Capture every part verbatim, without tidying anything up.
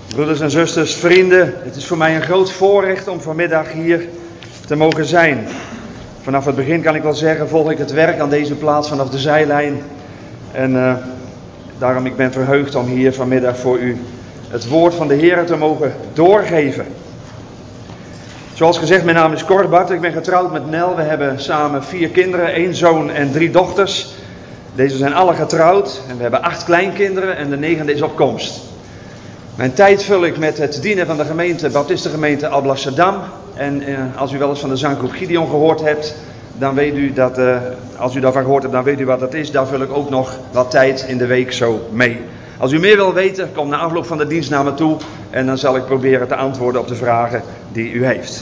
Broeders en zusters, vrienden, het is voor mij een groot voorrecht om vanmiddag hier te mogen zijn. Vanaf het begin kan ik wel zeggen, volg ik het werk aan deze plaats vanaf de zijlijn. En uh, daarom ik ben verheugd om hier vanmiddag voor u het woord van de Heer te mogen doorgeven. Zoals gezegd, mijn naam is Cor Bart, ik ben getrouwd met Nel. We hebben samen vier kinderen, één zoon en drie dochters. Deze zijn alle getrouwd en we hebben acht kleinkinderen en de negende is op komst. Mijn tijd vul ik met het dienen van de gemeente, Baptistengemeente Alblasserdam. En eh, als u wel eens van de zanggroep Gideon gehoord hebt, dan weet u dat, eh, als u daarvan gehoord hebt, dan weet u wat dat is. Daar vul ik ook nog wat tijd in de week zo mee. Als u meer wil weten, kom na afloop van de dienst naar me toe en dan zal ik proberen te antwoorden op de vragen die u heeft.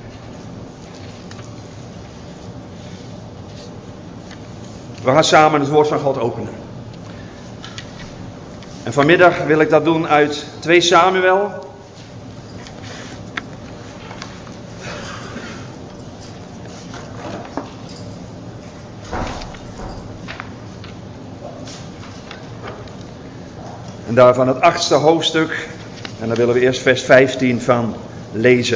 We gaan samen het woord van God openen. En vanmiddag wil ik dat doen uit twee Samuel. En daarvan het achtste hoofdstuk. En daar willen we eerst vers vijftien van lezen.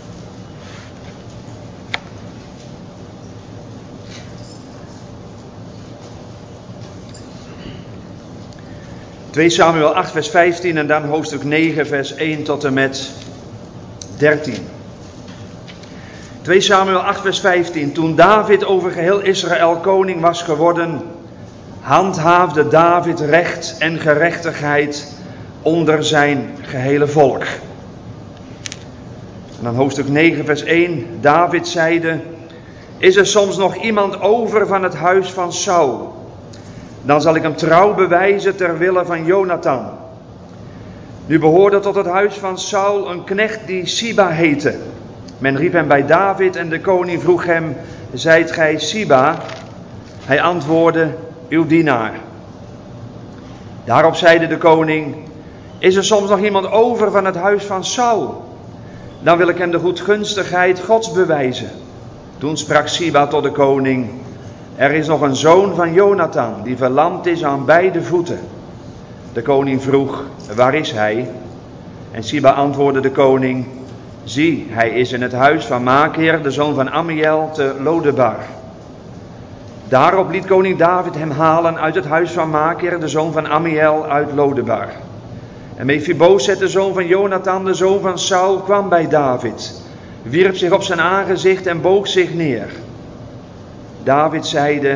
twee Samuel acht vers vijftien en dan hoofdstuk negen vers één tot en met dertien. twee Samuel acht vers vijftien. Toen David over geheel Israël koning was geworden, handhaafde David recht en gerechtigheid onder zijn gehele volk. En dan hoofdstuk negen vers één. David zeide: is er soms nog iemand over van het huis van Saul? Dan zal ik hem trouw bewijzen ter wille van Jonathan. Nu behoorde tot het huis van Saul een knecht die Siba heette. Men riep hem bij David en de koning vroeg hem: zijt gij Siba? Hij antwoordde: uw dienaar. Daarop zeide de koning: is er soms nog iemand over van het huis van Saul? Dan wil ik hem de goedgunstigheid Gods bewijzen. Toen sprak Siba tot de koning: er is nog een zoon van Jonathan die verlamd is aan beide voeten. De koning vroeg: waar is hij? En Siba antwoordde de koning: zie, hij is in het huis van Makir, de zoon van Amiel, te Lodebar. Daarop liet koning David hem halen uit het huis van Makir, de zoon van Amiel, uit Lodebar. En Mephiboset, de zoon van Jonathan, de zoon van Saul, kwam bij David, wierp zich op zijn aangezicht en boog zich neer. David zeide: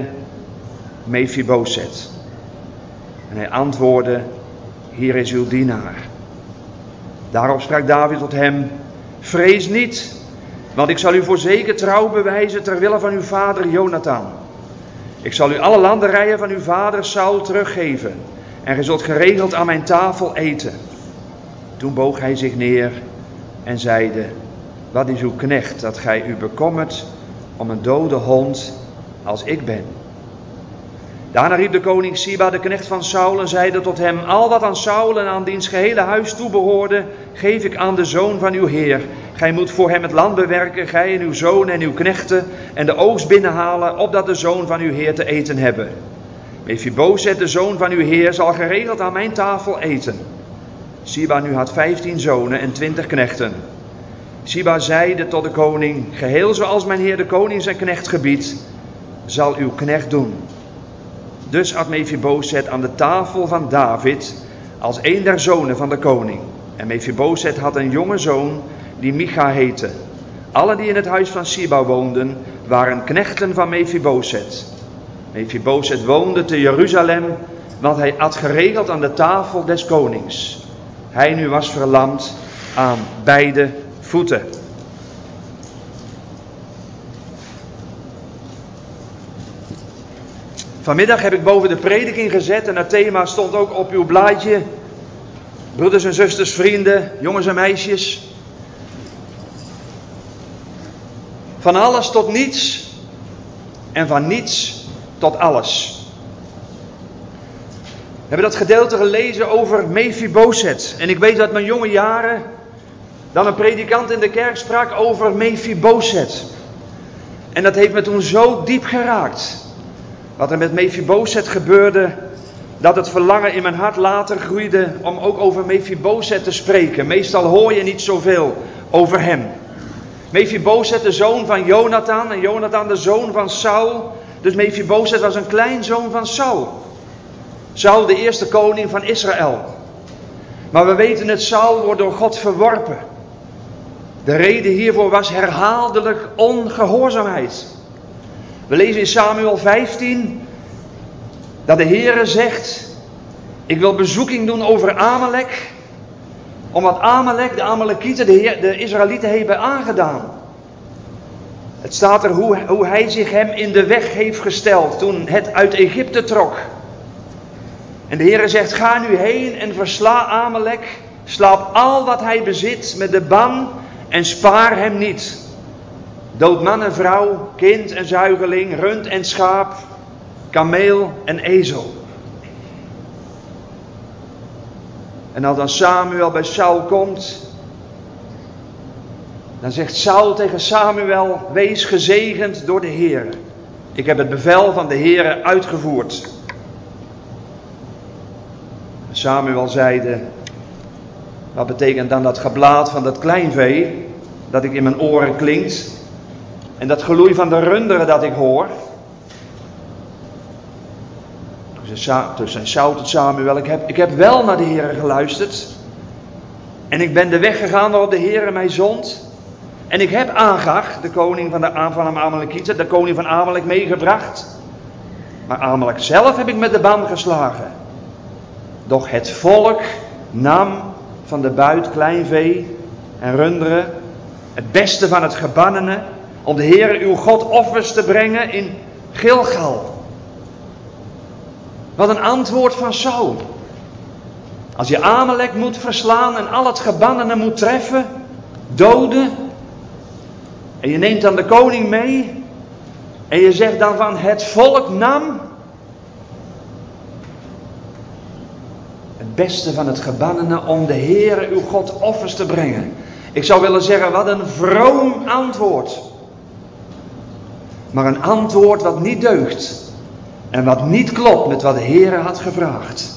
Mephiboset. En hij antwoordde: hier is uw dienaar. Daarop sprak David tot hem: vrees niet, want ik zal u voorzeker trouw bewijzen ter wille van uw vader Jonathan. Ik zal u alle landerijen van uw vader Saul teruggeven en gij zult geregeld aan mijn tafel eten. Toen boog hij zich neer en zeide: wat is uw knecht dat gij u bekommert om een dode hond als ik ben? Daarna riep de koning Siba, de knecht van Saul, en zeide tot hem: al wat aan Saul en aan diens gehele huis toebehoorde, geef ik aan de zoon van uw heer. Gij moet voor hem het land bewerken, gij en uw zoon en uw knechten, en de oogst binnenhalen, opdat de zoon van uw heer te eten hebben. Mephiboset, de zoon van uw heer, zal geregeld aan mijn tafel eten. Siba nu had vijftien zonen en twintig knechten. Siba zeide tot de koning: geheel zoals mijn heer de koning zijn knecht gebiedt, zal uw knecht doen. Dus at Mephiboset aan de tafel van David als een der zonen van de koning. En Mephiboset had een jonge zoon die Micha heette. Alle die in het huis van Siba woonden, waren knechten van Mephiboset. Mephiboset woonde te Jeruzalem, want hij at geregeld aan de tafel des konings. Hij nu was verlamd aan beide voeten. Vanmiddag heb ik boven de prediking gezet en het thema stond ook op uw blaadje. Broeders en zusters, vrienden, jongens en meisjes. Van alles tot niets en van niets tot alles. We hebben dat gedeelte gelezen over Mephiboset. En ik weet dat mijn jonge jaren dan een predikant in de kerk sprak over Mephiboset. En dat heeft me toen zo diep geraakt. Wat er met Mephiboset gebeurde, dat het verlangen in mijn hart later groeide om ook over Mephibosheth te spreken. Meestal hoor je niet zoveel over hem. Mephibosheth, de zoon van Jonathan, en Jonathan de zoon van Saul. Dus Mephibosheth was een kleinzoon van Saul. Saul, de eerste koning van Israël. Maar we weten het, Saul wordt door God verworpen. De reden hiervoor was herhaaldelijk ongehoorzaamheid. We lezen in Samuel vijftien dat de Heere zegt: ik wil bezoeking doen over Amalek, omdat Amalek, de Amalekieten, de, Heer, de Israëlieten hebben aangedaan. Het staat er hoe, hoe hij zich hem in de weg heeft gesteld toen het uit Egypte trok. En de Heere zegt: ga nu heen en versla Amalek, slaap al wat hij bezit met de ban en spaar hem niet. Dood man en vrouw, kind en zuigeling, rund en schaap, kameel en ezel. En als dan Samuel bij Saul komt, dan zegt Saul tegen Samuel: wees gezegend door de Heer. Ik heb het bevel van de Heer uitgevoerd. Samuel zeide: wat betekent dan dat geblaat van dat kleinvee dat ik in mijn oren klinkt en dat geloei van de runderen dat ik hoor? Toen zei Saul tot Samuel: ik heb, ik heb wel naar de Heer geluisterd en ik ben de weg gegaan waarop de Heer mij zond. En ik heb Agag, de koning van de van de Amalekieten, de koning van Amalek, meegebracht. Maar Amalek zelf heb ik met de ban geslagen. Doch het volk nam van de buit kleinvee en runderen, het beste van het gebannene, om de Heere uw God offers te brengen in Gilgal. Wat een antwoord van Saul. Als je Amalek moet verslaan en al het gebannene moet treffen, doden, en je neemt dan de koning mee, en je zegt dan van het volk nam het beste van het gebannene om de Heere uw God offers te brengen. Ik zou willen zeggen, wat een vroom antwoord. Maar een antwoord wat niet deugt. En wat niet klopt met wat de Heere had gevraagd.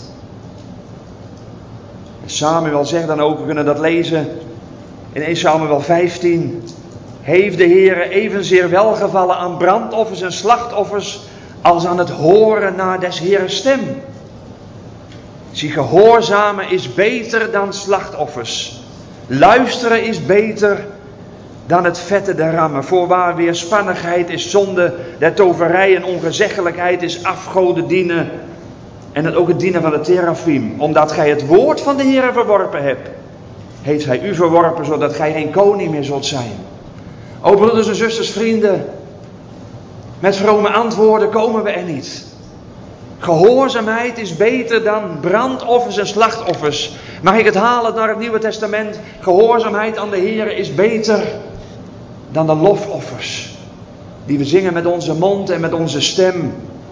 En Samuel zegt dan ook, we kunnen dat lezen in eerste Samuel vijftien. Heeft de Heere evenzeer welgevallen aan brandoffers en slachtoffers als aan het horen naar des Heeren stem. Zie, gehoorzamen is beter dan slachtoffers. Luisteren is beter dan het vette der rammen. Voorwaar weerspannigheid is zonde der toverij en ongezeggelijkheid is afgoden dienen. En het ook het dienen van de terafim. Omdat gij het woord van de Heere verworpen hebt, heeft hij u verworpen zodat gij geen koning meer zult zijn. O broeders en zusters, vrienden, met vrome antwoorden komen we er niet. Gehoorzaamheid is beter dan brandoffers en slachtoffers. Mag ik het halen naar het Nieuwe Testament? Gehoorzaamheid aan de Heere is beter dan de lofoffers die we zingen met onze mond en met onze stem.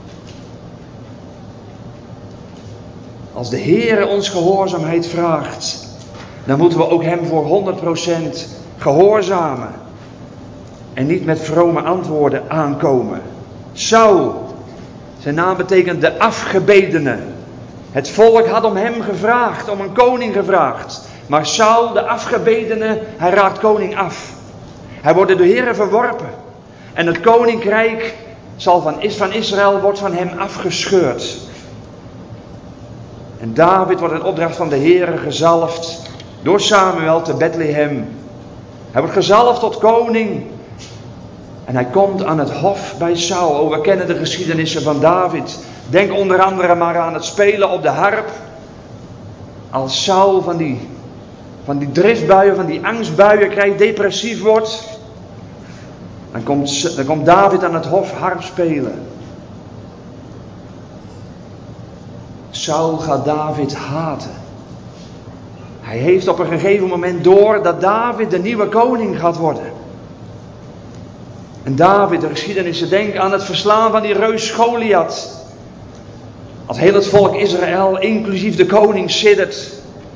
Als de Heere ons gehoorzaamheid vraagt, dan moeten we ook hem voor honderd procent gehoorzamen en niet met vrome antwoorden aankomen. Saul, zijn naam betekent de afgebedene. Het volk had om hem gevraagd, om een koning gevraagd. Maar Saul, de afgebedene, hij raakt koning af. Hij wordt door de Heere verworpen. En het koninkrijk zal van, van Israël wordt van hem afgescheurd. En David wordt in opdracht van de Heere gezalfd door Samuel te Bethlehem. Hij wordt gezalfd tot koning. En hij komt aan het hof bij Saul. Oh, we kennen de geschiedenissen van David. Denk onder andere maar aan het spelen op de harp. Als Saul van die, van die driftbuien, van die angstbuien krijgt, depressief wordt. Dan komt, dan komt David aan het hof harp spelen. Saul gaat David haten. Hij heeft op een gegeven moment door dat David de nieuwe koning gaat worden. En David, de geschiedenissen, denk aan het verslaan van die reus Goliath. Als heel het volk Israël, inclusief de koning, siddert.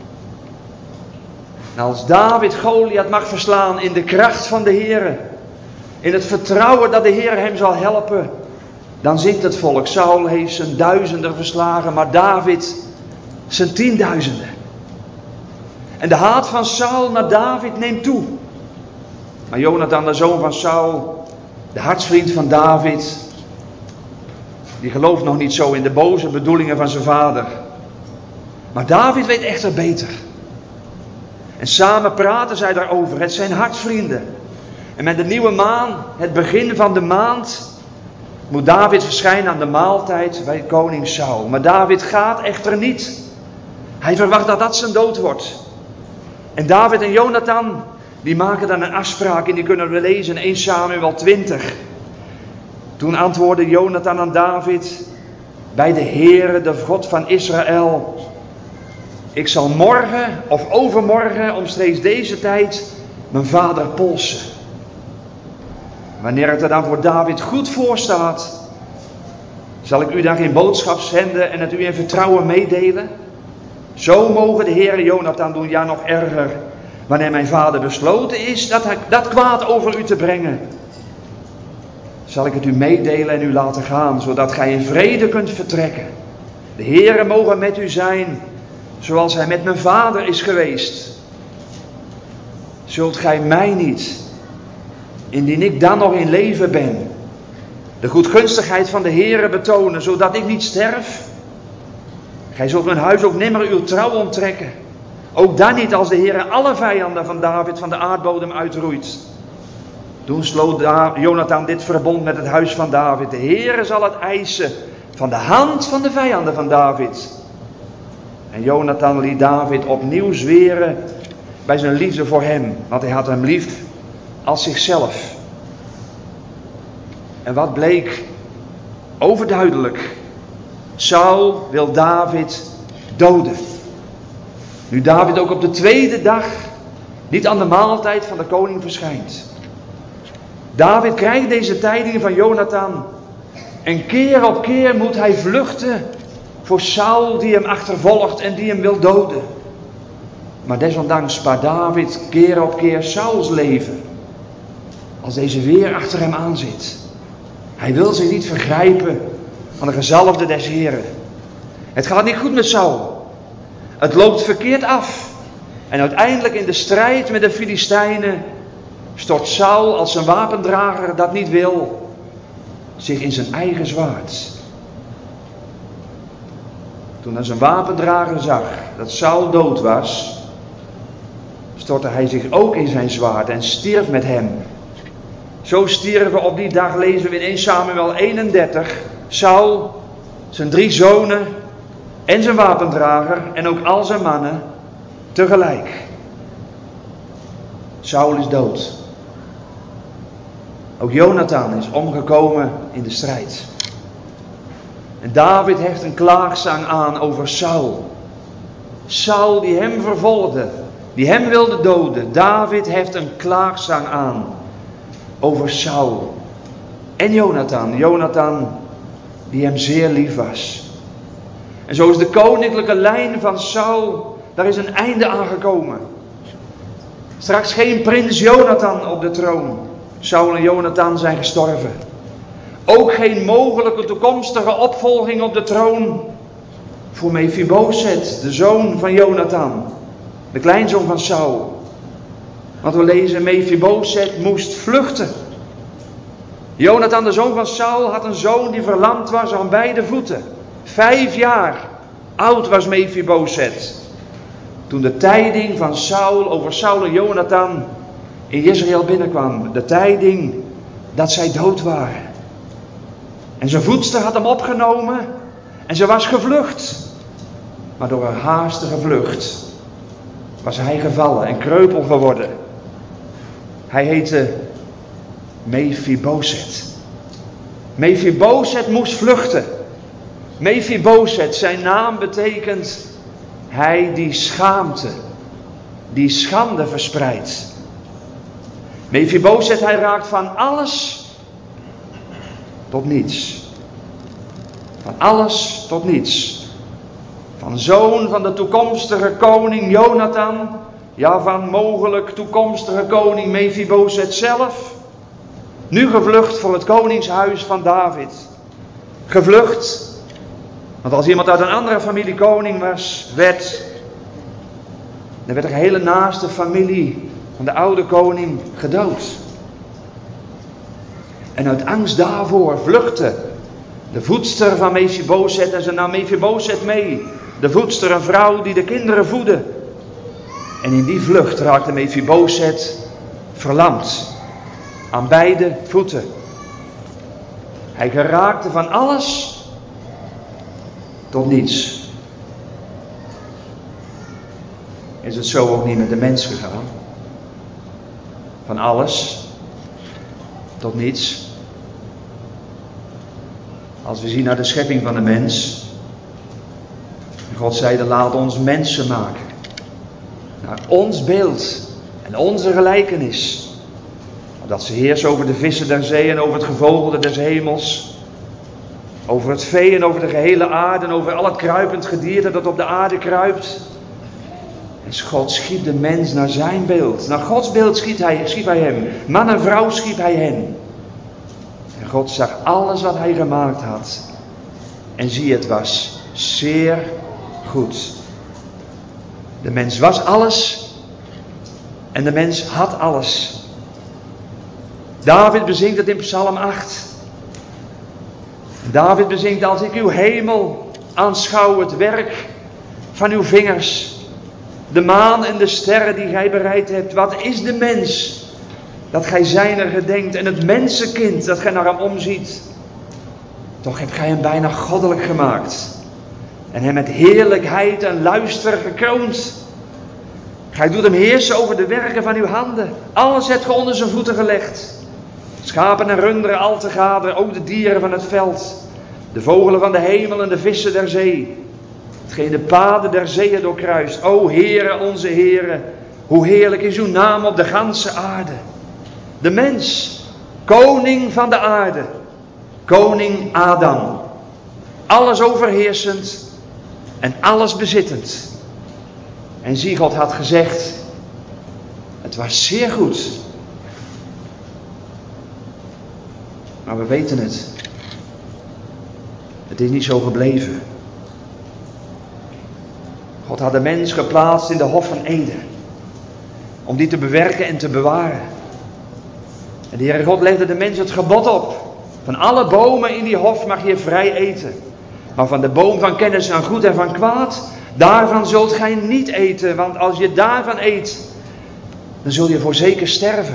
En als David Goliath mag verslaan in de kracht van de Heere, in het vertrouwen dat de Heer hem zal helpen, dan zingt het volk: Saul heeft zijn duizenden verslagen, maar David zijn tienduizenden. En de haat van Saul naar David neemt toe. Maar Jonathan, de zoon van Saul, de hartsvriend van David, die gelooft nog niet zo in de boze bedoelingen van zijn vader. Maar David weet echter beter. En samen praten zij daarover. Het zijn hartsvrienden. En met de nieuwe maan, het begin van de maand, moet David verschijnen aan de maaltijd bij koning Saul. Maar David gaat echter niet. Hij verwacht dat dat zijn dood wordt. En David en Jonathan, die maken dan een afspraak en die kunnen we lezen in eerste Samuel twintig. Toen antwoordde Jonathan aan David: bij de Heere, de God van Israël, ik zal morgen of overmorgen omstreeks deze tijd mijn vader polsen. Wanneer het er dan voor David goed voor staat, zal ik u dan geen boodschap zenden en het u in vertrouwen meedelen? Zo mogen de Heere Jonathan doen, ja nog erger, wanneer mijn vader besloten is dat, hij, dat kwaad over u te brengen, zal ik het u meedelen en u laten gaan, zodat gij in vrede kunt vertrekken. De Heere mogen met u zijn, zoals hij met mijn vader is geweest. Zult gij mij niet, indien ik dan nog in leven ben, de goedgunstigheid van de Heere betonen, zodat ik niet sterf? Gij zult mijn huis ook nimmer uw trouw onttrekken. Ook dan niet, als de Heere alle vijanden van David van de aardbodem uitroeit. Toen sloot Jonathan dit verbond met het huis van David: de Heere zal het eisen van de hand van de vijanden van David. En Jonathan liet David opnieuw zweren bij zijn liefde voor hem, want hij had hem lief als zichzelf. En wat bleek? Overduidelijk. Saul wil David doden. Nu David ook op de tweede dag niet aan de maaltijd van de koning verschijnt. David krijgt deze tijding van Jonathan. En keer op keer moet hij vluchten voor Saul die hem achtervolgt en die hem wil doden. Maar desondanks spaart David keer op keer Sauls leven, als deze weer achter hem aan zit. Hij wil zich niet vergrijpen aan de gezalfde des Heren. Het gaat niet goed met Saul. Het loopt verkeerd af. En uiteindelijk in de strijd met de Filistijnen stort Saul, als zijn wapendrager dat niet wil, zich in zijn eigen zwaard. Toen hij zijn wapendrager zag dat Saul dood was, stortte hij zich ook in zijn zwaard en stierf met hem. Zo stierven op die dag, lezen we in eerste Samuel eenendertig, Saul, zijn drie zonen en zijn wapendrager en ook al zijn mannen tegelijk. Saul is dood. Ook Jonathan is omgekomen in de strijd. En David heeft een klaagzang aan over Saul. Saul die hem vervolgde, die hem wilde doden. David heeft een klaagzang aan over Saul. En Jonathan, Jonathan die hem zeer lief was. En zo is de koninklijke lijn van Saul, daar is een einde aangekomen. Straks geen prins Jonathan op de troon. Saul en Jonathan zijn gestorven. Ook geen mogelijke toekomstige opvolging op de troon voor Mephiboset, de zoon van Jonathan, de kleinzoon van Saul. Want we lezen, Mephiboset moest vluchten. Jonathan, de zoon van Saul, had een zoon die verlamd was aan beide voeten. Vijf jaar oud was Mephiboset toen de tijding van Saul over Saul en Jonathan in Israël binnenkwam. De tijding dat zij dood waren. En zijn voedster had hem opgenomen en ze was gevlucht. Maar door een haastige vlucht was hij gevallen en kreupel geworden. Hij heette Mephiboset. Mephiboset moest vluchten. Mephiboset, zijn naam betekent hij die schaamte, die schande verspreidt. Mephiboset, hij raakt van alles tot niets. Van alles tot niets. Van zoon van de toekomstige koning Jonathan, ja van mogelijk toekomstige koning Mephiboset zelf, nu gevlucht voor het koningshuis van David. gevlucht. Want als iemand uit een andere familie koning was, werd, dan werd de hele naaste familie van de oude koning gedood. En uit angst daarvoor vluchtte de voedster van Mephibozet en ze nam Mephibozet mee. De voedster, een vrouw die de kinderen voedde. En in die vlucht raakte Mephibozet verlamd aan beide voeten. Hij geraakte van alles tot niets. Is het zo ook niet met de mens gegaan? Van alles tot niets. Als we zien naar de schepping van de mens. God zeide, laat ons mensen maken. Naar ons beeld en onze gelijkenis. Dat ze heersen over de vissen der zee en over het gevogelde des hemels. Over het vee en over de gehele aarde en over al het kruipend gedierte dat op de aarde kruipt. En God schiep de mens naar zijn beeld. Naar Gods beeld schiep hij, schiep hij hem. Man en vrouw schiep hij hen. En God zag alles wat hij gemaakt had. En zie, het was zeer goed. De mens was alles. En de mens had alles. David bezingt het in Psalm acht. David bezingt, als ik uw hemel aanschouw, het werk van uw vingers, de maan en de sterren die gij bereid hebt. Wat is de mens dat gij zijner gedenkt en het mensenkind dat gij naar hem omziet. Toch hebt gij hem bijna goddelijk gemaakt en hem met heerlijkheid en luister gekroond. Gij doet hem heersen over de werken van uw handen. Alles hebt ge onder zijn voeten gelegd. Schapen en runderen al te gade, ook de dieren van het veld. De vogelen van de hemel en de vissen der zee. Hetgeen de paden der zeeën doorkruist. O Heere, onze Heere, hoe heerlijk is uw naam op de ganse aarde. De mens, koning van de aarde. Koning Adam. Alles overheersend en alles bezittend. En zie, God had gezegd, het was zeer goed. Maar we weten het. Het is niet zo gebleven. God had de mens geplaatst in de Hof van Eden. Om die te bewerken en te bewaren. En de Heere God legde de mens het gebod op. Van alle bomen in die hof mag je vrij eten. Maar van de boom van kennis van goed en van kwaad, daarvan zult gij niet eten. Want als je daarvan eet, dan zul je voorzeker sterven.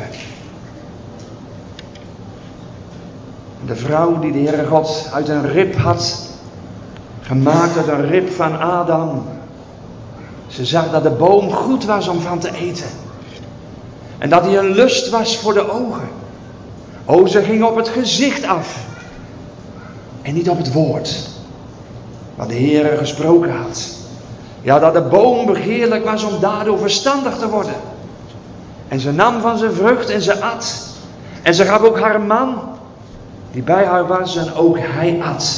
De vrouw die de Heere God uit een rib had gemaakt, uit een rib van Adam. Ze zag dat de boom goed was om van te eten. En dat hij een lust was voor de ogen. O, ze ging op het gezicht af. En niet op het woord. Wat de Heere gesproken had. Ja, dat de boom begeerlijk was om daardoor verstandig te worden. En ze nam van zijn vrucht en ze at. En ze gaf ook haar man, die bij haar was, en ook hij at.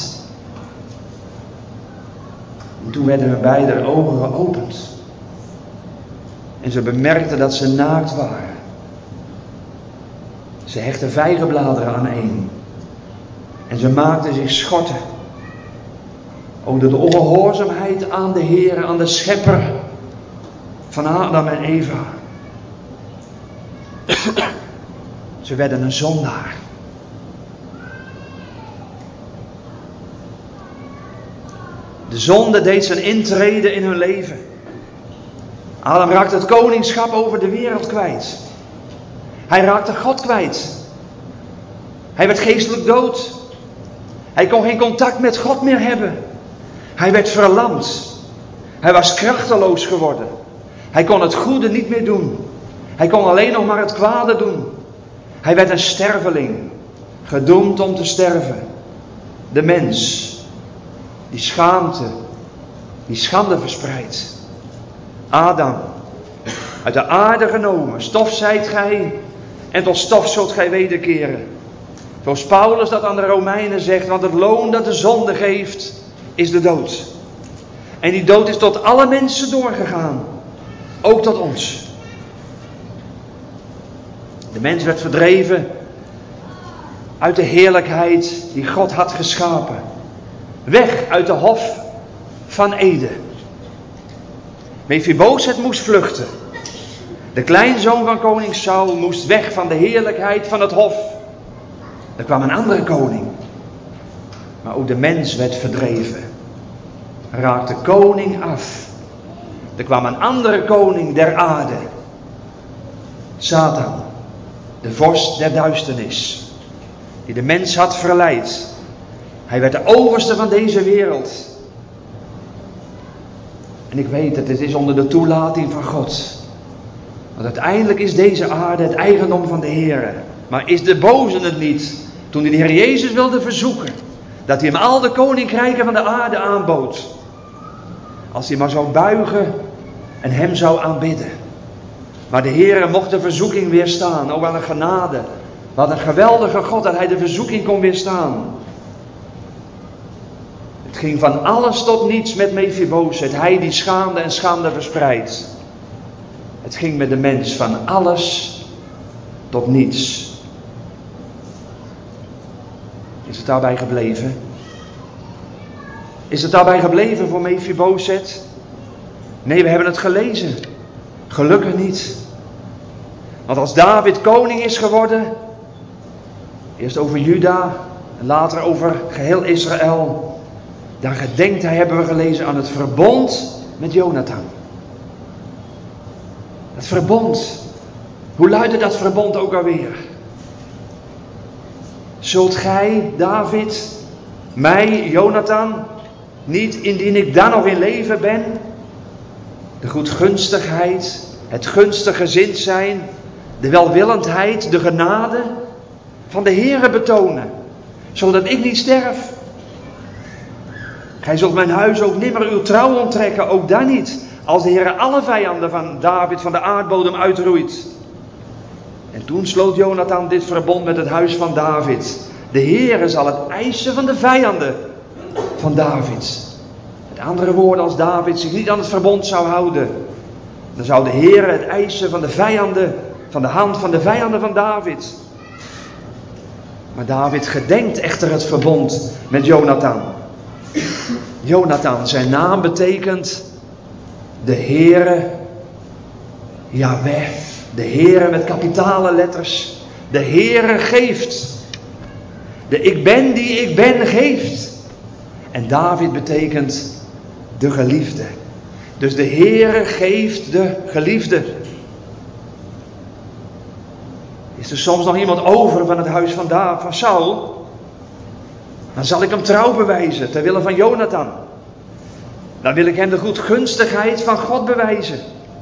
En toen werden hun beide ogen geopend. En ze bemerkten dat ze naakt waren. Ze hechten vijgenbladeren aan een. En ze maakten zich schorten. Over de ongehoorzaamheid aan de Heer, aan de Schepper van Adam en Eva. Ze werden een zondaar. De zonde deed zijn intrede in hun leven. Adam raakte het koningschap over de wereld kwijt. Hij raakte God kwijt. Hij werd geestelijk dood. Hij kon geen contact met God meer hebben. Hij werd verlamd. Hij was krachteloos geworden. Hij kon het goede niet meer doen. Hij kon alleen nog maar het kwade doen. Hij werd een sterveling. Gedoemd om te sterven. De mens. Die schaamte. Die schande verspreidt. Adam. Uit de aarde genomen. Stof zijt gij. En tot stof zult gij wederkeren. Zoals Paulus dat aan de Romeinen zegt. Want het loon dat de zonde geeft, is de dood. En die dood is tot alle mensen doorgegaan. Ook tot ons. De mens werd verdreven uit de heerlijkheid die God had geschapen. weg uit de hof van Ede. Mephibosheth moest vluchten. De kleinzoon van koning Saul moest weg van de heerlijkheid van het hof. Er kwam een andere koning. Maar ook de mens werd verdreven. Raakte koning af. Er kwam een andere koning der aarde. Satan, de vorst der duisternis. Die de mens had verleid. Hij werd de overste van deze wereld. En ik weet het, het is onder de toelating van God. Want uiteindelijk is deze aarde het eigendom van de Heer. Maar is de boze het niet, toen hij de Heer Jezus wilde verzoeken, dat hij hem al de koninkrijken van de aarde aanbood. Als hij maar zou buigen en hem zou aanbidden. Maar de Heer mocht de verzoeking weerstaan, ook aan de genade. Wat een geweldige God dat hij de verzoeking kon weerstaan. Het ging van alles tot niets met Mephibosheth, hij die schaamde en schande verspreidt. Het ging met de mens van alles tot niets. Is het daarbij gebleven? Is het daarbij gebleven voor Mephibosheth? Nee, we hebben het gelezen. Gelukkig niet. Want als David koning is geworden, eerst over Juda en later over geheel Israël, dan gedenkt hij, hebben we gelezen, aan het verbond met Jonathan. Het verbond. Hoe luidde dat verbond ook alweer? Zult gij, David, mij, Jonathan, niet indien ik dan nog in leven ben, de goedgunstigheid, het gunstig gezind zijn, de welwillendheid, de genade van de Heere betonen, zodat ik niet sterf? Gij zult mijn huis ook nimmer uw trouw onttrekken, ook dan niet, als de Heere alle vijanden van David van de aardbodem uitroeit. En toen sloot Jonathan dit verbond met het huis van David. De Heere zal het eisen van de vijanden van David. Met andere woorden, als David zich niet aan het verbond zou houden, dan zou de Heere het eisen van de vijanden, van de hand van de vijanden van David. Maar David gedenkt echter het verbond met Jonathan. Jonathan, zijn naam betekent de Heere, Yahweh, de Heere met kapitale letters. De Heere geeft. De ik ben die ik ben geeft. En David betekent de geliefde. Dus de Heere geeft de geliefde. Is er soms nog iemand over van het huis van, da- van Saul? Dan zal ik hem trouw bewijzen ter wille van Jonathan. Dan wil ik hem de goedgunstigheid van God bewijzen.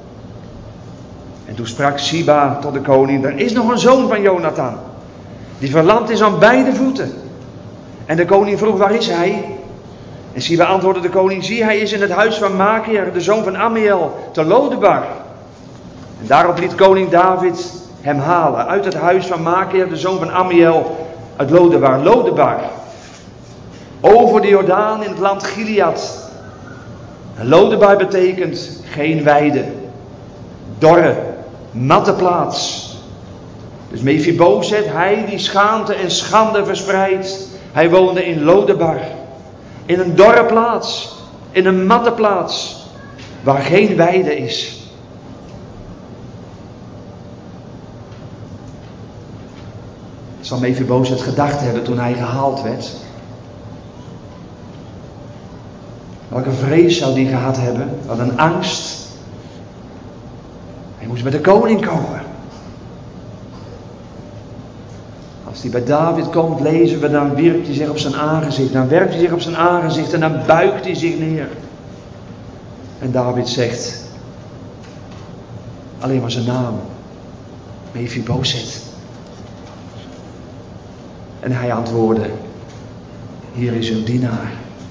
En toen sprak Siba tot de koning: er is nog een zoon van Jonathan, die verlamd is aan beide voeten. En de koning vroeg: waar is hij? En Siba antwoordde de koning: zie, hij is in het huis van Makir, de zoon van Amiel, te Lodebar. En daarop liet koning David hem halen uit het huis van Makir, de zoon van Amiel, uit Lodebar. Lodebar, over de Jordaan in het land Gilead. En Lodebar betekent geen weide, dorre, natte plaats. Dus Mephibosheth, hij die schaamte en schande verspreidt, hij woonde in Lodebar. In een dorre plaats, in een natte plaats, waar geen weide is. Zal Mephibosheth gedacht hebben toen hij gehaald werd? Welke vrees zou die gehad hebben? Wat een angst. Hij moest bij de koning komen. Als hij bij David komt, lezen we, dan wierpt hij zich op zijn aangezicht. Dan werpt hij zich op zijn aangezicht en dan buigt hij zich neer. En David zegt alleen maar zijn naam. Mephibosheth. En hij antwoordde: hier is uw dienaar.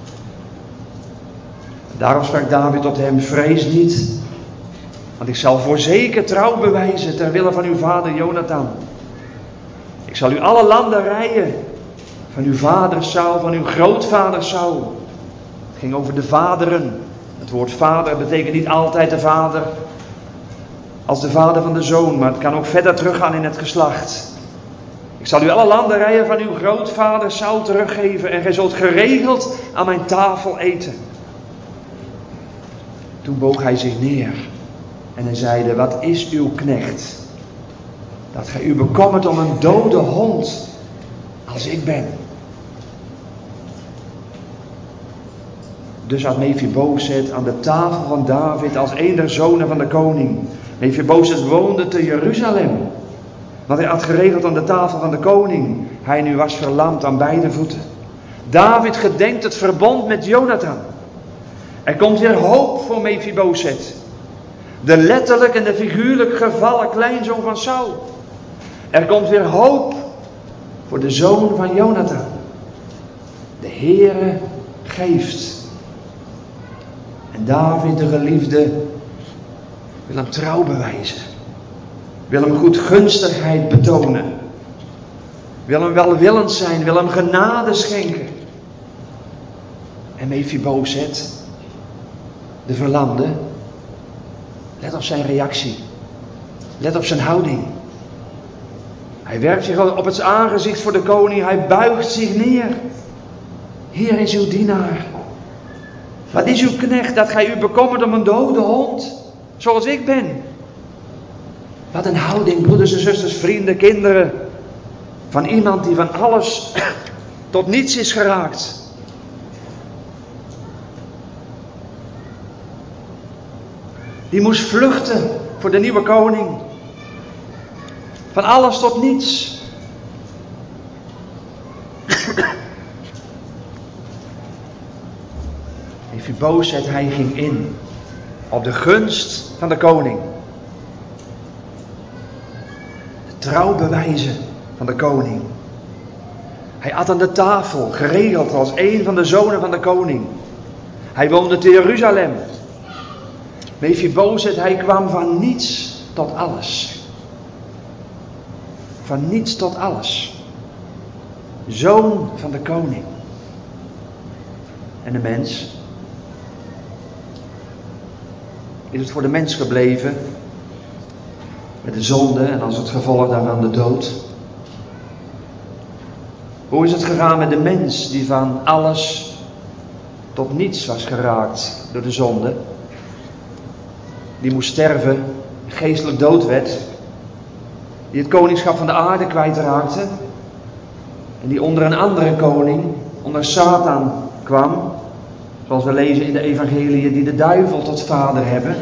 Daarom sprak David tot hem: vrees niet, want ik zal voorzeker trouw bewijzen ter wille van uw vader Jonathan. Ik zal u alle landen rijden van uw vader Saul, van uw grootvader Saul. Het ging over de vaderen. Het woord vader betekent niet altijd de vader als de vader van de zoon, maar het kan ook verder teruggaan in het geslacht. Ik zal u alle landerijen van uw grootvader Saul teruggeven en gij zult geregeld aan mijn tafel eten. Toen boog hij zich neer en hij zeide, wat is uw knecht, dat gij u bekommert om een dode hond als ik ben. Dus had Mephibozet aan de tafel van David als een der zonen van de koning. Mephibozet woonde te Jeruzalem, want hij had geregeld aan de tafel van de koning. Hij nu was verlamd aan beide voeten. David gedenkt het verbond met Jonathan. Er komt weer hoop voor Mephibozet, de letterlijk en de figuurlijk gevallen kleinzoon van Saul. Er komt weer hoop voor de zoon van Jonathan. De Heere geeft. En David, de geliefde, wil hem trouw bewijzen. Wil hem goedgunstigheid betonen. Wil hem welwillend zijn. Wil hem genade schenken. En Mephibozet, de verlamde, let op zijn reactie. Let op zijn houding. Hij werpt zich op het aangezicht voor de koning. Hij buigt zich neer. Hier is uw dienaar. Wat is uw knecht dat gij u bekommert om een dode hond, zoals ik ben? Wat een houding, broeders en zusters, vrienden, kinderen, van iemand die van alles tot niets is geraakt. Die moest vluchten voor de nieuwe koning. Van alles tot niets. Mephibozet, hij ging in op de gunst van de koning. De trouwbewijzen van de koning. Hij at aan de tafel, geregeld als een van de zonen van de koning. Hij woonde te Jeruzalem. Mephibozet, hij kwam van niets tot alles. Van niets tot alles. Zoon van de koning. En de mens? Is het voor de mens gebleven met de zonde en als het gevolg daarvan de dood? Hoe is het gegaan met de mens die van alles tot niets was geraakt door de zonde? Die moest sterven, geestelijk dood werd, die het koningschap van de aarde kwijtraakte en die onder een andere koning, onder Satan kwam. Zoals we lezen in de evangeliën, die de duivel tot vader hebben.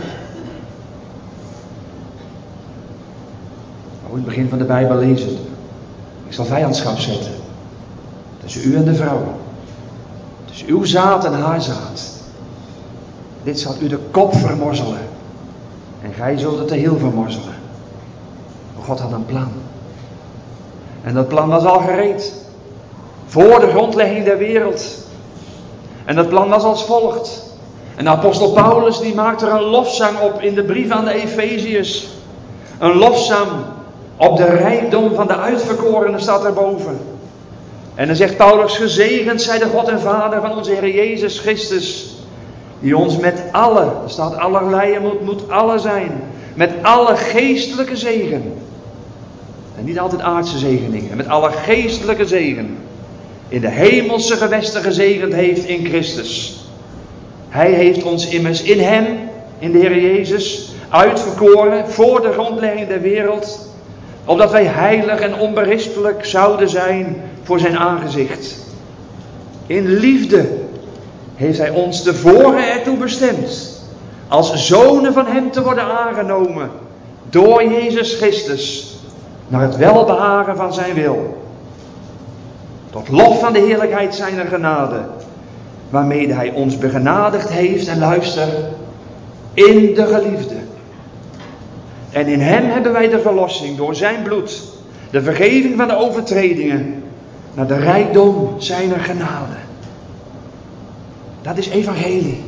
Oh, in het begin van de Bijbel lezen. Ik zal vijandschap zetten. Tussen u en de vrouw. Tussen uw zaad en haar zaad. Dit zal u de kop vermorzelen. En gij zult het de hiel vermorzelen. Maar God had een plan. En dat plan was al gereed. Voor de grondlegging der wereld. En dat plan was als volgt. En de apostel Paulus die maakt er een lofzang op in de brief aan de Efeziërs. Een lofzang op de rijkdom van de uitverkorenen staat erboven. En dan zegt Paulus, gezegend zij de God en Vader van onze Heer Jezus Christus. Die ons met alle, er staat allerlei, moet, moet alle zijn. Met alle geestelijke zegen. En niet altijd aardse zegeningen. Met alle geestelijke zegen. In de hemelse gewesten gezegend heeft in Christus. Hij heeft ons immers in hem, in de Heer Jezus, uitverkoren voor de grondlegging der wereld, opdat wij heilig en onberispelijk zouden zijn voor zijn aangezicht. In liefde heeft hij ons tevoren ertoe bestemd, als zonen van hem te worden aangenomen, door Jezus Christus, naar het welbehagen van zijn wil. Tot lof van de heerlijkheid zijner genade, waarmede hij ons begenadigd heeft, en luister, in de geliefde. En in hem hebben wij de verlossing door zijn bloed, de vergeving van de overtredingen, naar de rijkdom zijner genade. Dat is evangelie.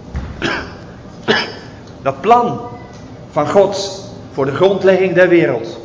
Dat plan van God voor de grondlegging der wereld.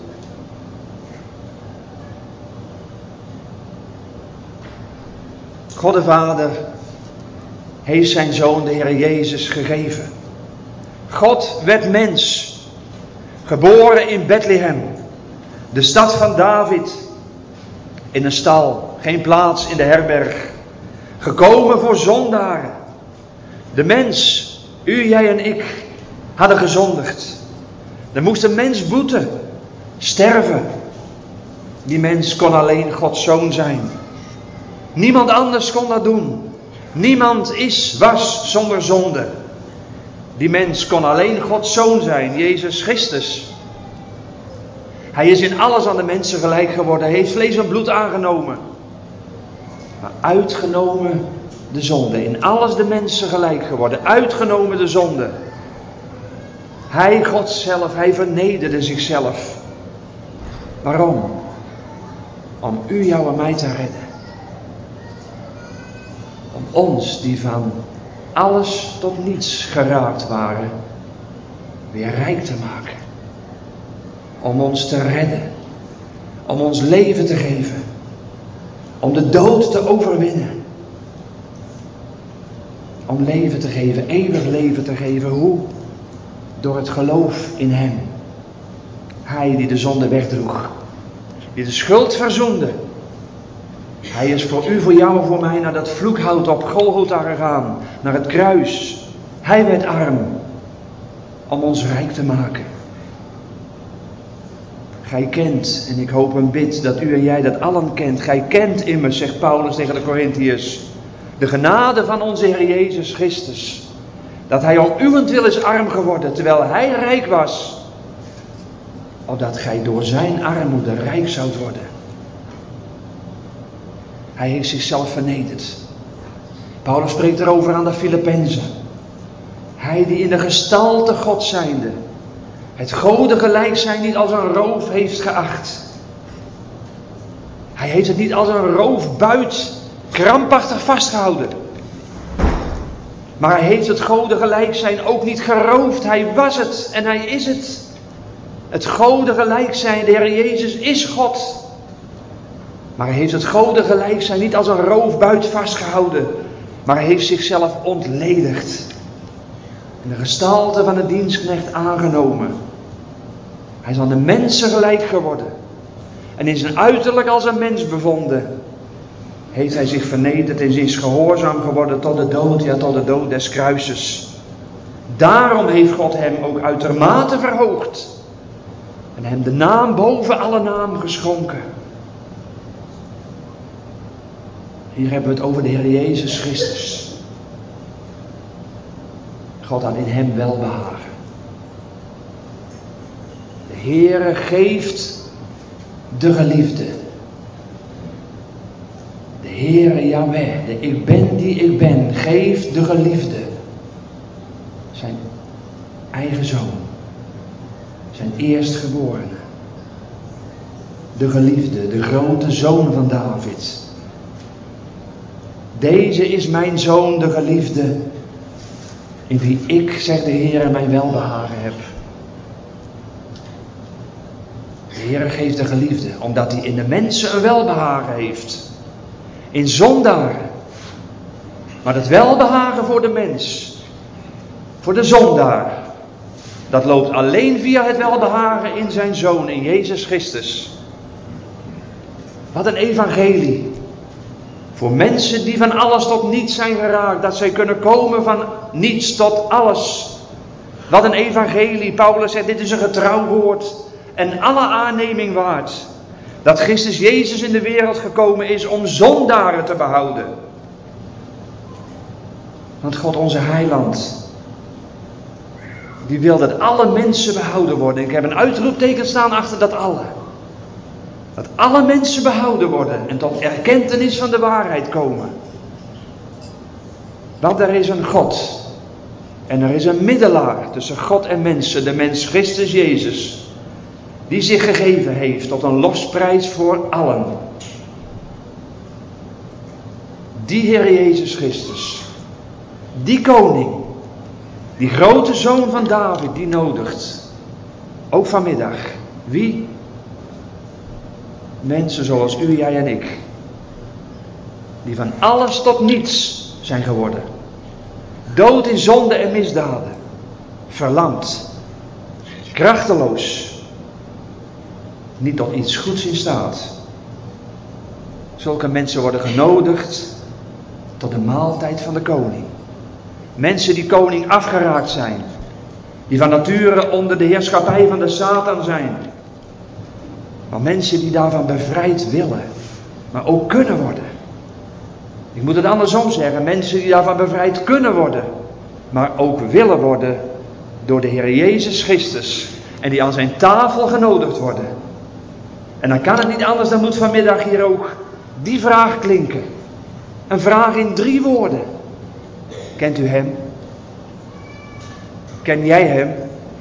God de Vader heeft zijn Zoon, de Heer Jezus, gegeven. God werd mens, geboren in Bethlehem, de stad van David, In een stal, geen plaats in de herberg. Gekomen voor zondaren. De mens, u, jij en ik, hadden gezondigd. Er moest een mens boeten, sterven. Die mens kon alleen Gods zoon zijn. Niemand anders kon dat doen. Niemand is, was zonder zonde. Die mens kon alleen Gods zoon zijn, Jezus Christus. Hij is in alles aan de mensen gelijk geworden. Hij heeft vlees en bloed aangenomen. Maar uitgenomen de zonde. In alles de mensen gelijk geworden. Uitgenomen de zonde. Hij, God zelf, hij vernederde zichzelf. Waarom? Om u, jou en mij te redden. Om ons, die van alles tot niets geraakt waren, weer rijk te maken. Om ons te redden. Om ons leven te geven. Om de dood te overwinnen. Om leven te geven, eeuwig leven te geven. Hoe? Door het geloof in hem. Hij die de zonde wegdroeg. Die de schuld verzoende. Hij is voor u, voor jou en voor mij naar dat vloekhout op Golgotha gegaan. Naar het kruis. Hij werd arm. Om ons rijk te maken. Gij kent, en ik hoop en bid dat u en jij dat allen kent. Gij kent immers, zegt Paulus tegen de Korintiërs, de genade van onze Heer Jezus Christus. Dat hij om uwentwil is arm geworden, terwijl hij rijk was. Opdat gij door zijn armoede rijk zoudt worden. Hij heeft zichzelf vernederd. Paulus spreekt erover aan de Filippenzen. Hij die in de gestalte God zijnde, het Gode gelijk zijn niet als een roof heeft geacht. Hij heeft het niet als een roofbuit krampachtig vastgehouden. Maar hij heeft het Gode gelijk zijn ook niet geroofd. Hij was het en hij is het. Het Gode gelijk zijn, de Heer Jezus is God. Maar hij heeft het Gode gelijk zijn niet als een roofbuit vastgehouden. Maar hij heeft zichzelf ontledigd. In de gestalte van een dienstknecht aangenomen. Hij is aan de mensen gelijk geworden. En in zijn uiterlijk als een mens bevonden. Heeft hij zich vernederd en is gehoorzaam geworden tot de dood, ja tot de dood des kruises. Daarom heeft God hem ook uitermate verhoogd. En hem de naam boven alle naam geschonken. Hier hebben we het over de Heer Jezus Christus. God had in hem welbehagen. De Heere geeft de geliefde. De Heere Yahweh, de ik ben die ik ben, geeft de geliefde. Zijn eigen zoon. Zijn eerstgeborene. De geliefde, de grote zoon van David. Deze is mijn zoon, de geliefde, in wie ik, zegt de Heer, mijn welbehagen heb. De Heer geeft de geliefde, omdat hij in de mensen een welbehagen heeft. In zondaren. Maar het welbehagen voor de mens, voor de zondaar, dat loopt alleen via het welbehagen in zijn Zoon, in Jezus Christus. Wat een evangelie. Voor mensen die van alles tot niets zijn geraakt. Dat zij kunnen komen van niets tot alles. Wat een evangelie. Paulus zegt, dit is een getrouw woord. En alle aanneming waard. Dat Christus Jezus in de wereld gekomen is om zondaren te behouden. Want God onze heiland, die wil dat alle mensen behouden worden. Ik heb een uitroepteken staan achter dat alle. Dat alle mensen behouden worden en tot erkentenis van de waarheid komen. Want er is een God. En er is een middelaar tussen God en mensen, de mens Christus Jezus. Die zich gegeven heeft tot een losprijs voor allen. Die Heer Jezus Christus. Die koning. Die grote zoon van David, die nodigt. Ook vanmiddag. Wie? Mensen zoals u, jij en ik. Die van alles tot niets zijn geworden. Dood in zonde en misdaden. Verlamd. Krachteloos. Niet tot iets goeds in staat. Zulke mensen worden genodigd tot de maaltijd van de koning. Mensen die koning afgeraakt zijn. Die van nature onder de heerschappij van de Satan zijn. Maar mensen die daarvan bevrijd willen. Maar ook kunnen worden. Ik moet het andersom zeggen. Mensen die daarvan bevrijd kunnen worden. Maar ook willen worden door de Heer Jezus Christus. En die aan zijn tafel genodigd worden. En dan kan het niet anders, dan moet vanmiddag hier ook die vraag klinken. Een vraag in drie woorden. Kent u hem? Ken jij hem?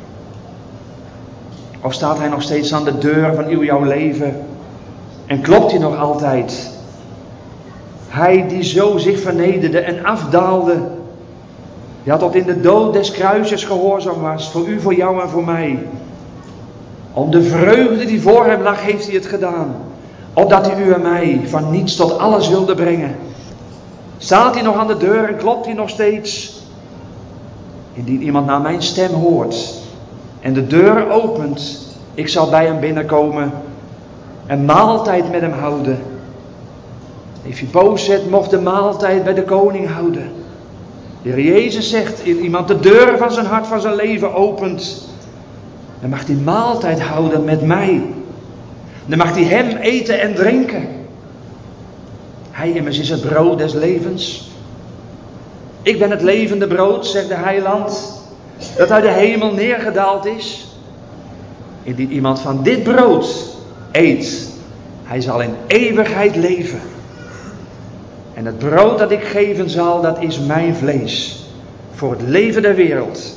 Of staat hij nog steeds aan de deur van uw jouw leven? En klopt hij nog altijd? Hij die zo zich vernederde en afdaalde. Ja, tot in de dood des kruises gehoorzaam was. Voor u, voor jou en voor mij. Om de vreugde die voor hem lag, heeft hij het gedaan. Opdat hij u en mij van niets tot alles wilde brengen. Staat hij nog aan de deur en klopt hij nog steeds? Indien iemand naar mijn stem hoort en de deur opent, ik zal bij hem binnenkomen en maaltijd met hem houden. Mephibozet mocht de maaltijd bij de koning houden. De Heer Jezus zegt, in iemand de deur van zijn hart, van zijn leven opent, dan mag hij maaltijd houden met mij. Dan mag hij hem eten en drinken. Hij immers is het brood des levens. Ik ben het levende brood, zegt de heiland, dat uit de hemel neergedaald is. Indien iemand van dit brood eet, hij zal in eeuwigheid leven. En het brood dat ik geven zal, dat is mijn vlees, voor het leven der wereld.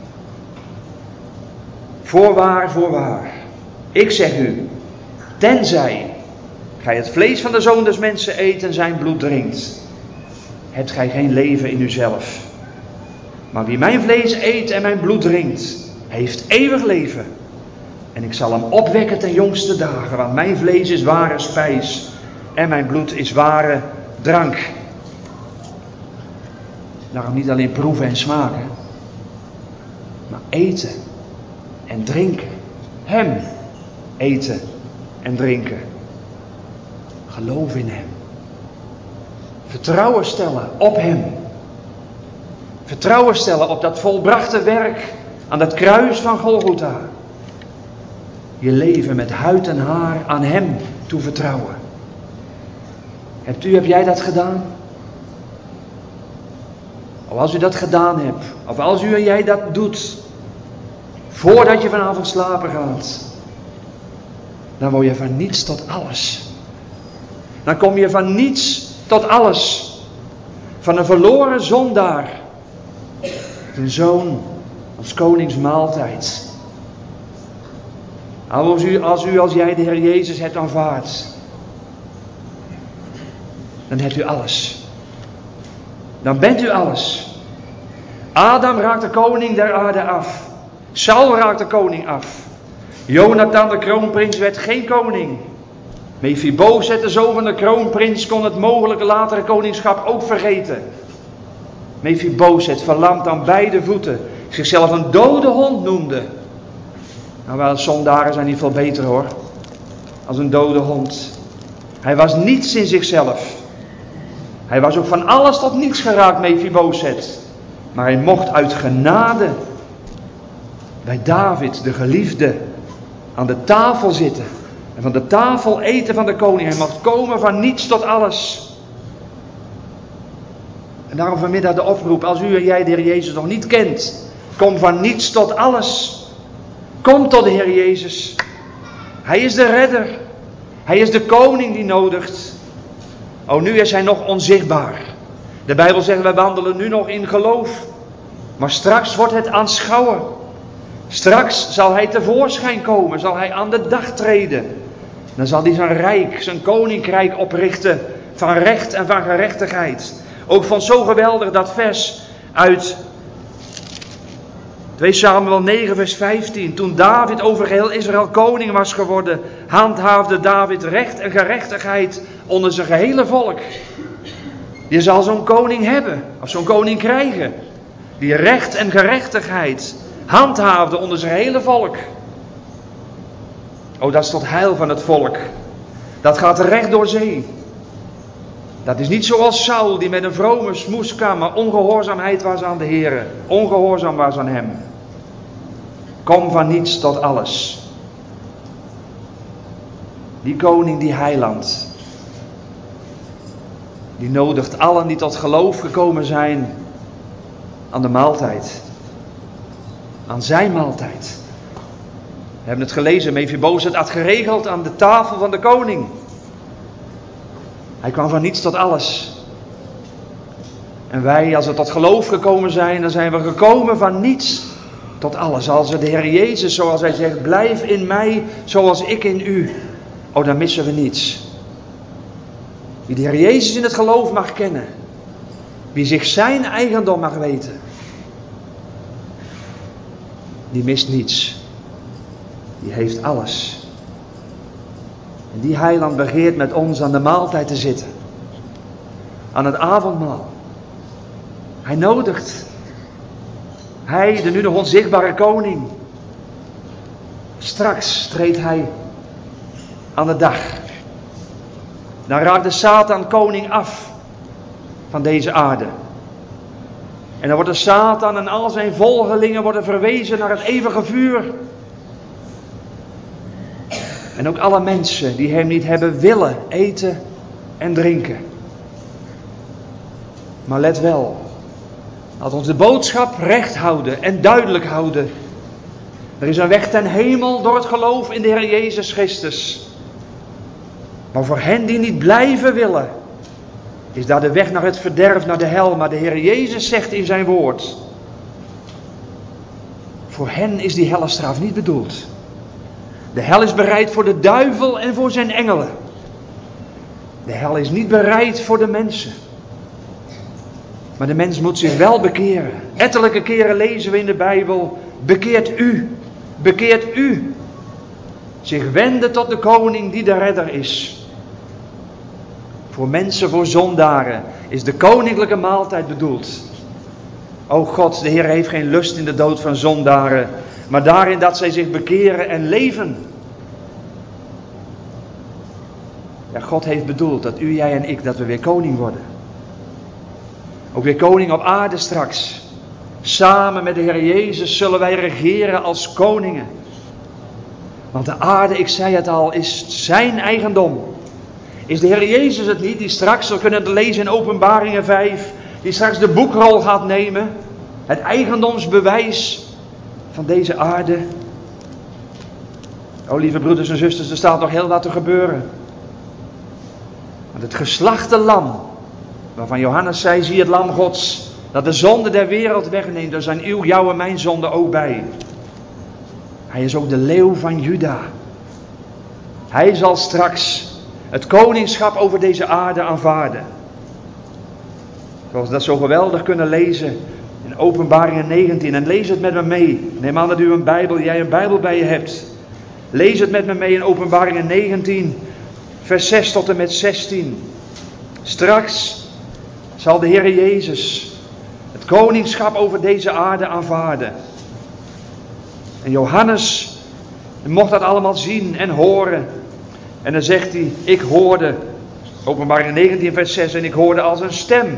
Voorwaar, voorwaar, ik zeg u, tenzij gij het vlees van de Zoon des Mensen eet en zijn bloed drinkt, hebt gij geen leven in uzelf. Maar wie mijn vlees eet en mijn bloed drinkt, heeft eeuwig leven. En ik zal hem opwekken ten jongste dagen, want mijn vlees is ware spijs en mijn bloed is ware drank. Daarom niet alleen proeven en smaken, maar eten en drinken. Hem eten en drinken. Geloof in hem. Vertrouwen stellen op hem. Vertrouwen stellen op dat volbrachte werk aan dat kruis van Golgotha. Je leven met huid en haar aan hem toevertrouwen. Hebt u, heb jij dat gedaan? Of als u dat gedaan hebt, of als u en jij dat doet, voordat je vanavond slapen gaat, dan word je van niets tot alles. Dan kom je van niets tot alles. Van een verloren zondaar, een zoon als koningsmaaltijd. Als u, als u als jij de Heer Jezus hebt aanvaard, dan hebt u alles. Dan bent u alles. Adam raakt de koning der aarde af. Saul raakt de koning af. Jonathan de kroonprins werd geen koning. Mephibozet, de zoon van de kroonprins, kon het mogelijke latere koningschap ook vergeten. Mephibozet, verlamd aan beide voeten, zichzelf een dode hond noemde. Nou, wel, zondaren zijn niet veel beter hoor, als een dode hond. Hij was niets in zichzelf. Hij was ook van alles tot niets geraakt, Mephibozet. Maar hij mocht uit genade bij David, de geliefde, aan de tafel zitten. En van de tafel eten van de koning. Hij mocht komen van niets tot alles. En daarom vanmiddag de oproep. Als u en jij de Heer Jezus nog niet kent. Kom van niets tot alles. Kom tot de Heer Jezus. Hij is de redder. Hij is de koning die nodigt. Oh, nu is hij nog onzichtbaar. De Bijbel zegt, wij wandelen nu nog in geloof. Maar straks wordt het aanschouwen. Straks zal hij tevoorschijn komen. Zal hij aan de dag treden. Dan zal hij zijn rijk, zijn koninkrijk oprichten. Van recht en van gerechtigheid. Ook van zo geweldig dat vers uit twee Samuel negen vers vijftien. Toen David over geheel Israël koning was geworden, handhaafde David recht en gerechtigheid onder zijn gehele volk. Je zal zo'n koning hebben, of zo'n koning krijgen, die recht en gerechtigheid handhaafde onder zijn hele volk. Oh, dat is tot heil van het volk. Dat gaat recht door zee. Dat is niet zoals Saul die met een vrome smoes kwam, maar ongehoorzaamheid was aan de Heere. Ongehoorzaam was aan hem. Kom van niets tot alles. Die koning, die heiland, die nodigt allen die tot geloof gekomen zijn aan de maaltijd. Aan zijn maaltijd. We hebben het gelezen, Mephibozet had geregeld aan de tafel van de koning. Hij kwam van niets tot alles. En wij, als we tot geloof gekomen zijn, dan zijn we gekomen van niets tot alles. Als we de Heer Jezus, zoals hij zegt, blijf in mij zoals ik in u. Oh, dan missen we niets. Wie de Heer Jezus in het geloof mag kennen. Wie zich zijn eigendom mag weten. Die mist niets. Die heeft alles. En die heiland begeert met ons aan de maaltijd te zitten. Aan het avondmaal. Hij nodigt. Hij, de nu nog onzichtbare koning. Straks treedt hij aan de dag. Dan raakt de Satan koning af van deze aarde. En dan wordt de Satan en al zijn volgelingen worden verwezen naar het eeuwige vuur. En ook alle mensen die hem niet hebben willen eten en drinken. Maar let wel, laat ons de boodschap recht houden en duidelijk houden. Er is een weg ten hemel door het geloof in de Heer Jezus Christus. Maar voor hen die niet blijven willen, is daar de weg naar het verderf, naar de hel. Maar de Heer Jezus zegt in zijn woord, voor hen is die hellestraf niet bedoeld. De hel is bereid voor de duivel en voor zijn engelen. De hel is niet bereid voor de mensen. Maar de mens moet zich wel bekeren. Ettelijke keren lezen we in de Bijbel, bekeert u, bekeert u. Zich wenden tot de koning die de redder is. Voor mensen, voor zondaren is de koninklijke maaltijd bedoeld. O God, de Heer heeft geen lust in de dood van zondaren, maar daarin dat zij zich bekeren en leven. Ja, God heeft bedoeld dat u, jij en ik, dat we weer koning worden. Ook weer koning op aarde straks. Samen met de Heer Jezus zullen wij regeren als koningen. Want de aarde, ik zei het al, is zijn eigendom. Is de Heer Jezus het niet, die straks, we kunnen het lezen in Openbaringen vijf, die straks de boekrol gaat nemen, het eigendomsbewijs van deze aarde. O lieve broeders en zusters, er staat nog heel wat te gebeuren. Want het geslachte lam, waarvan Johannes zei, zie het lam Gods, dat de zonde der wereld wegneemt, daar zijn uw, jouw en mijn zonde ook bij. Hij is ook de leeuw van Juda. Hij zal straks het koningschap over deze aarde aanvaarden. Zoals we dat zo geweldig kunnen lezen in Openbaringen negentien. En lees het met me mee. Neem aan dat u een Bijbel, jij een Bijbel bij je hebt. Lees het met me mee in Openbaringen negentien, vers zes tot en met zestien. Straks zal de Heer Jezus het koningschap over deze aarde aanvaarden. En Johannes mocht dat allemaal zien en horen. En dan zegt hij, ik hoorde, Openbaringen negentien vers zes, en ik hoorde als een stem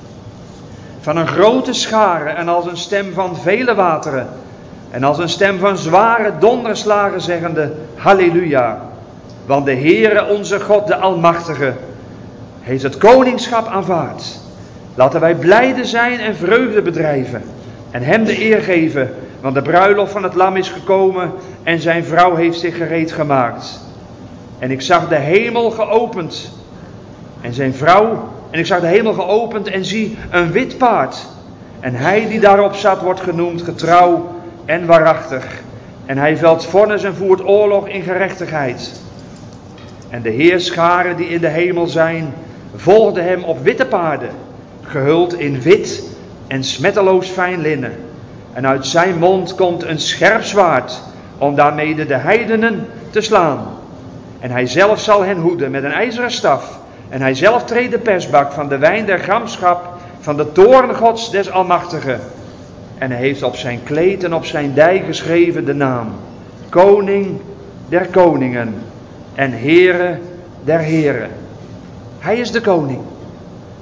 van een grote schare en als een stem van vele wateren. En als een stem van zware donderslagen zeggende, halleluja. Want de Heere onze God, de Almachtige, heeft het koningschap aanvaard. Laten wij blijde zijn en vreugde bedrijven en hem de eer geven. Want de bruiloft van het lam is gekomen en zijn vrouw heeft zich gereed gemaakt. En ik zag de hemel geopend en zijn vrouw, en ik zag de hemel geopend en zie een wit paard. En hij die daarop zat wordt genoemd getrouw en waarachtig. En hij velt vonnis en voert oorlog in gerechtigheid. En de heerscharen die in de hemel zijn, volgden hem op witte paarden, gehuld in wit en smetteloos fijn linnen. En uit zijn mond komt een scherp zwaard, om daarmee de heidenen te slaan. En hij zelf zal hen hoeden met een ijzeren staf. En hij zelf treedt de persbak van de wijn der gramschap, van de toorn Gods des Almachtigen. En hij heeft op zijn kleed en op zijn dij geschreven de naam: Koning der koningen en Heere der heren. Hij is de koning.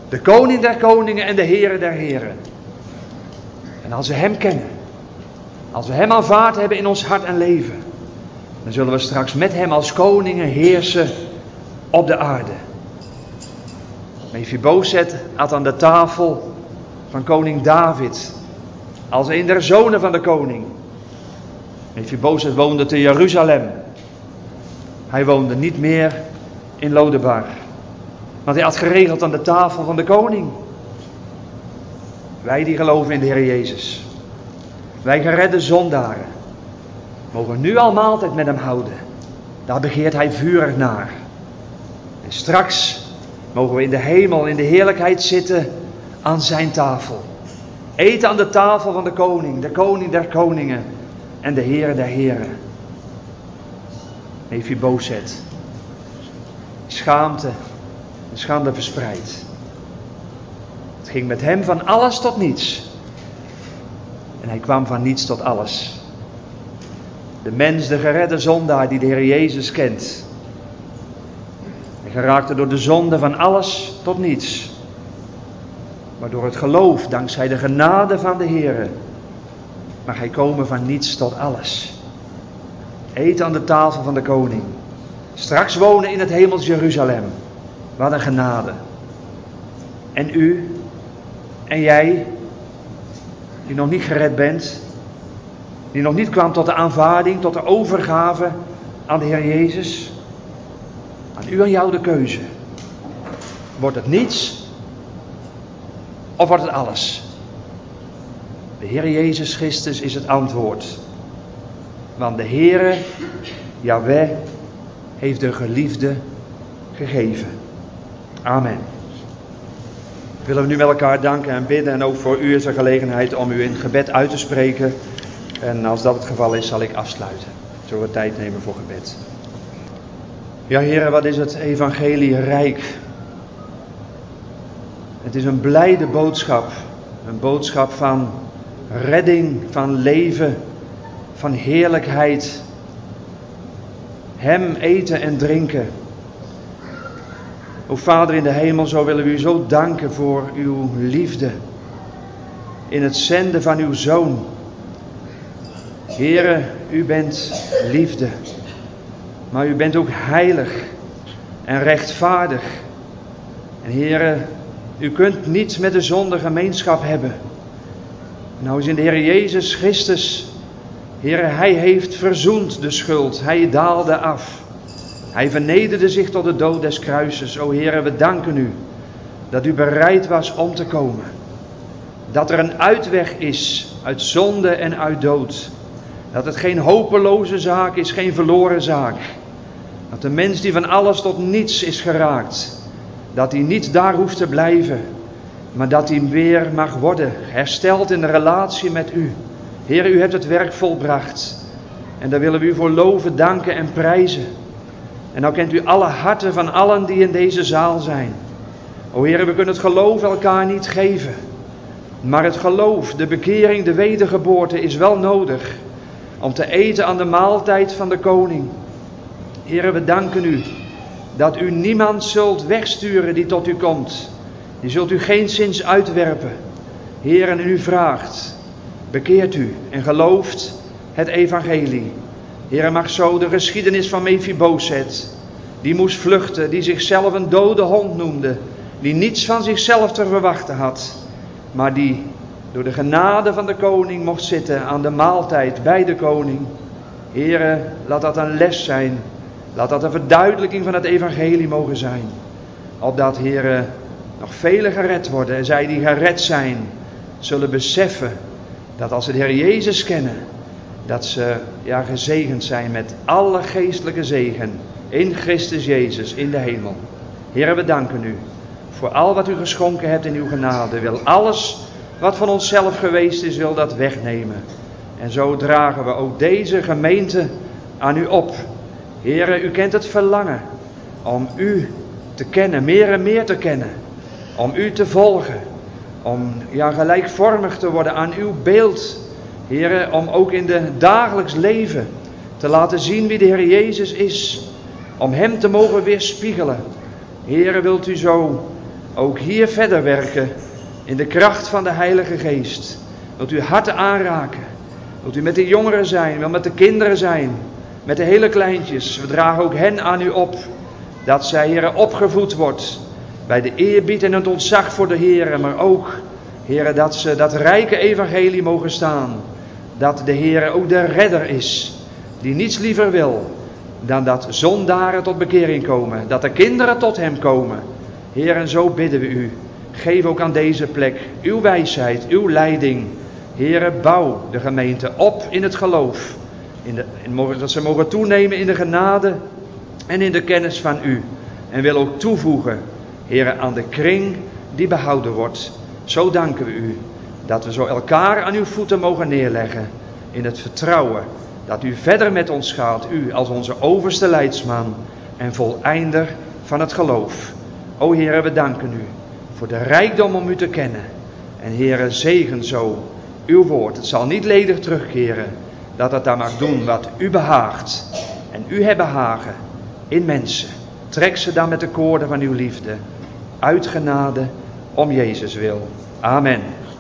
De koning der koningen en de Heere der heren. En als we hem kennen, als we hem aanvaard hebben in ons hart en leven, dan zullen we straks met hem als koningen heersen op de aarde. Mephibozet at aan de tafel van koning David, als een der zonen van de koning. Mephibozet woonde te Jeruzalem. Hij woonde niet meer in Lodebar, want hij had geregeld aan de tafel van de koning. Wij die geloven in de Heer Jezus, wij geredde zondaren, mogen nu al maaltijd met hem houden. Daar begeert hij vurig naar. En straks mogen we in de hemel, in de heerlijkheid zitten aan zijn tafel. Eten aan de tafel van de koning, de koning der koningen en de Heere der heren. Mephibozet. Schaamte en schande verspreid. Het ging met hem van alles tot niets. En hij kwam van niets tot alles. De mens, de geredde zondaar die de Heer Jezus kent. Hij geraakte door de zonde van alles tot niets. Maar door het geloof, dankzij de genade van de Heer, mag hij komen van niets tot alles. Eten aan de tafel van de koning. Straks wonen in het hemels Jeruzalem. Wat een genade. En u en jij, die nog niet gered bent, die nog niet kwam tot de aanvaarding, tot de overgave aan de Heer Jezus. Aan u en jou de keuze. Wordt het niets of wordt het alles? De Heer Jezus Christus is het antwoord. Want de Heere, Yahweh, heeft de geliefde gegeven. Amen. Willen we nu met elkaar danken en bidden. En ook voor u is er gelegenheid om u in gebed uit te spreken. En als dat het geval is, zal ik afsluiten. Zullen we tijd nemen voor gebed. Ja, Heere, wat is het evangelie rijk. Het is een blijde boodschap. Een boodschap van redding, van leven, van heerlijkheid. Hem eten en drinken. O Vader in de hemel, zo willen we u zo danken voor uw liefde. In het zenden van uw Zoon. Heere, u bent liefde. Maar u bent ook heilig en rechtvaardig. En Heere, u kunt niet met de zonde gemeenschap hebben. Nou is in de Heer Jezus Christus, Heere, hij heeft verzoend de schuld. Hij daalde af. Hij vernederde zich tot de dood des kruises. O Heere, we danken u dat u bereid was om te komen. Dat er een uitweg is uit zonde en uit dood. Dat het geen hopeloze zaak is, geen verloren zaak. Dat de mens die van alles tot niets is geraakt, dat hij niet daar hoeft te blijven, maar dat hij weer mag worden hersteld in de relatie met u. Heer, u hebt het werk volbracht. En daar willen we u voor loven, danken en prijzen. En nou kent u alle harten van allen die in deze zaal zijn. O Heer, we kunnen het geloof elkaar niet geven. Maar het geloof, de bekering, de wedergeboorte is wel nodig om te eten aan de maaltijd van de koning. Heer, we danken u dat u niemand zult wegsturen die tot u komt. Die zult u geenszins uitwerpen. Heer, en u vraagt, bekeert u en gelooft het evangelie. Heer, mag zo de geschiedenis van Mephibozet, die moest vluchten, die zichzelf een dode hond noemde, die niets van zichzelf te verwachten had, maar die door de genade van de koning mocht zitten aan de maaltijd bij de koning. Heere, laat dat een les zijn. Laat dat een verduidelijking van het evangelie mogen zijn. Opdat, Heere, nog velen gered worden. En zij die gered zijn, zullen beseffen dat als ze de Heer Jezus kennen, dat ze ja, gezegend zijn met alle geestelijke zegen in Christus Jezus in de hemel. Heere, we danken u voor al wat u geschonken hebt in uw genade. Wil alles wat van onszelf geweest is, wil dat wegnemen. En zo dragen we ook deze gemeente aan u op. Heere, u kent het verlangen om u te kennen, meer en meer te kennen. Om u te volgen. Om ja, gelijkvormig te worden aan uw beeld. Heere, om ook in de dagelijks leven te laten zien wie de Heer Jezus is. Om hem te mogen weerspiegelen. Heere, wilt u zo ook hier verder werken in de kracht van de Heilige Geest. Wilt u harten aanraken. Wilt u met de jongeren zijn, wil met de kinderen zijn, met de hele kleintjes. We dragen ook hen aan u op, dat zij, Heere, opgevoed wordt bij de eerbied en het ontzag voor de Heere, maar ook, Heere, dat ze dat rijke evangelie mogen staan. Dat de Heere ook de redder is, die niets liever wil dan dat zondaren tot bekering komen, dat de kinderen tot hem komen. Heer, en zo bidden we u. Geef ook aan deze plek uw wijsheid, uw leiding. Heere, bouw de gemeente op in het geloof. In de, in, dat ze mogen toenemen in de genade en in de kennis van u. En wil ook toevoegen, Heere, aan de kring die behouden wordt. Zo danken we u dat we zo elkaar aan uw voeten mogen neerleggen in het vertrouwen dat u verder met ons gaat, u als onze overste leidsman en voleinder van het geloof. O Heere, we danken u voor de rijkdom om u te kennen. En Heere, zegen zo uw woord. Het zal niet ledig terugkeren, dat het daar mag doen wat u behaagt. En u hebt behagen in mensen. Trek ze dan met de koorden van uw liefde uit genade om Jezus wil. Amen.